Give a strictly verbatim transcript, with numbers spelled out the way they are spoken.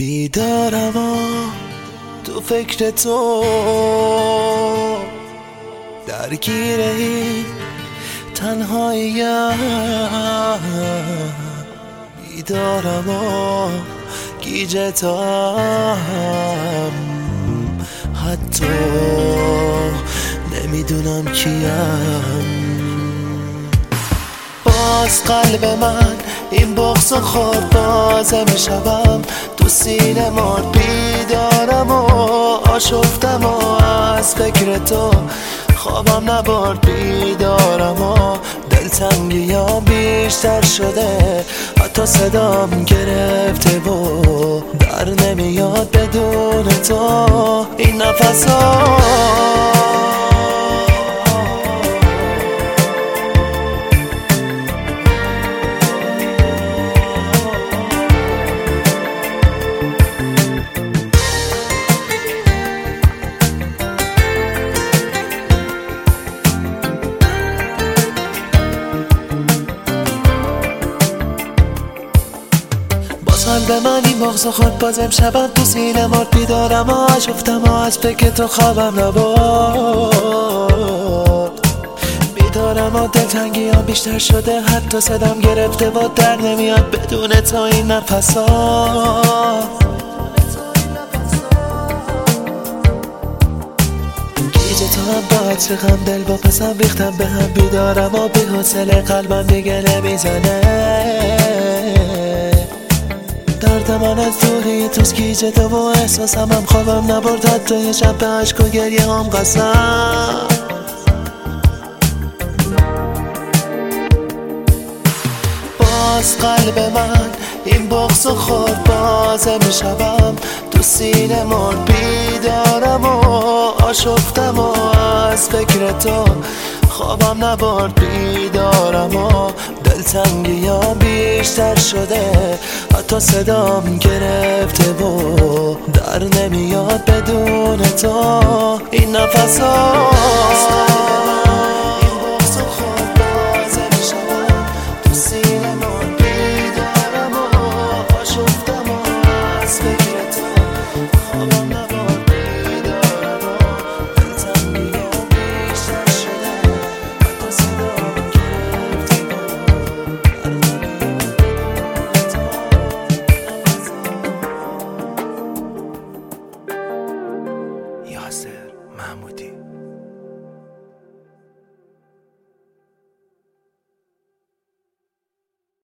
بیدارم و تو فکر تو درگیر این تنهاییم، بیدارم و گیجتم، حتی نمیدونم کیم. باز قلب من این بغض و خورد بازه میشوم، تو سینه مرد بیدارم و آشفتم و از فکر تو خوابم نبرد. بیدارم و دلتنگیام بیشتر شده، حتی صدام گرفته و در نمیاد بدون تو این نفسا. قلب من این بغض خود باز امشبم تو سینه مرد. بیدارم و آشفتم و از فکر تو خوابم نبرد. بیدارم و دلتنگیام بیشتر شده، حتی صدام گرفته و در نمیاد بدون تو این نفسا. گیج تو هم با عطر غم دل با پسم ریختم به هم. بیدارم و بی حوصله قلبم دیگه نمیزنه. درد من از دوری توست گیجه تو و احساسم هم خوابم نبرد، حتی یه شب به عشق و گریه هم قسم. باز قلب من این بغض و خورد بازه میشوم، تو سینه مرد بیدارم و آشفتم و از فکر تو خوابم نبرد. بیدارم و دلتنگیام بیشتر شده، حتی صدام گرفته و در نمیاد بدون تو این نفسا.